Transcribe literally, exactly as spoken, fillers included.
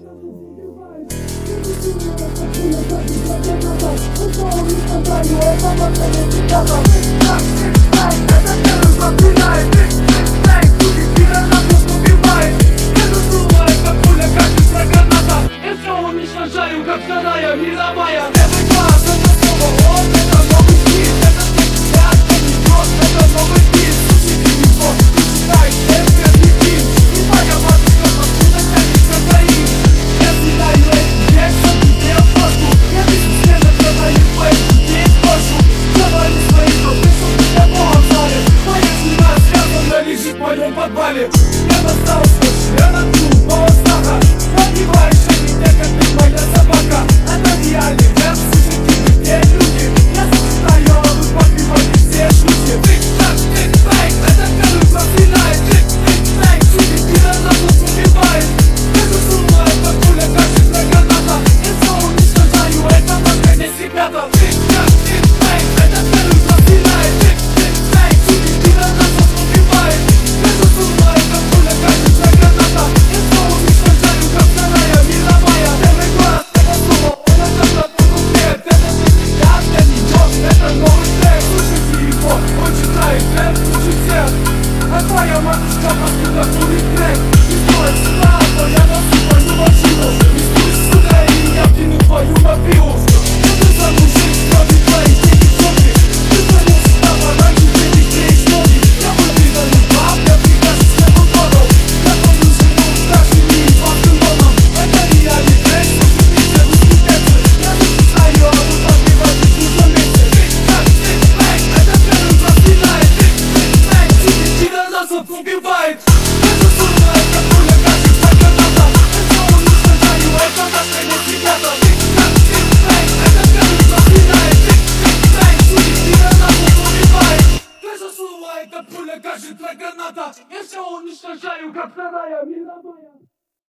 Уничтожаю, как вторая мировая. Первый класс, это снова он, это новый стиль. Это не взгляд, это не кровь, это новый стиль. Слушайте его, ты читаешь, это не фильм. И моя матушка, откуда тянется Каин. Я съедаю эти детства, где в кошку. Я вижу стены, продаю фейк, здесь кошу. Завали свои коты, чтобы я Богом залез. Моя жена связана, лежит в моем подвале. Я достал свой член от глупого страха. Набиваешь они те, как ты, моя собака. Это реальный рэп, слушайте вы те люди. Я зачитаю, а вы покрываете все шутки. Тик-так, тик-так, это первый проклинает. Тик-тик-так, чудик, пидор нас тут убивает. Это сумма, это пуля, кашечная граната. Я все уничтожаю, это наш конец, ребята. Тик-так, тик-так, это первый проклинает. Тик-тик-так, чудик, пидор нас тут убивает. Это сумма, это пуля, кашечная граната. Я все уничтожаю, как вторая мировая. Первый класс, это слово, он это такой куплет. Это не взгляд, это не джоб, это новый трек. Слушайте его, он читает рэп лучше всех. А твоя матушка откуда курит трек. Не стоит сюда, но я носу твою машину. Не спишь сюда, и я вкину твою мобилу. Это за мужик, кроме твоих денег сотни. Ты звонил сюда пораньше, ты не клеишь ноги. Я выдвинули баб, я прикажешь с неудобом. Я помню жену, даже не из Барселоном. Это реальный трек, слушайте все русские тексты. Я зачитаю, а вы подбиваетесь в нужном месте. Тик-так, тик-так, это первый проклинает. Тик-тик-так, чудик, пидор нас убивает. Это сумма, это пуля, кашечная граната. Я все уничтожаю, это наш конец, ребята. Тик-так, тик-так, это первый проклинает. Тик-тик-так, чудик, пидор нас убивает. Это сумма, это пуля, кашечная граната. Я все уничтожаю, как вторая мировая.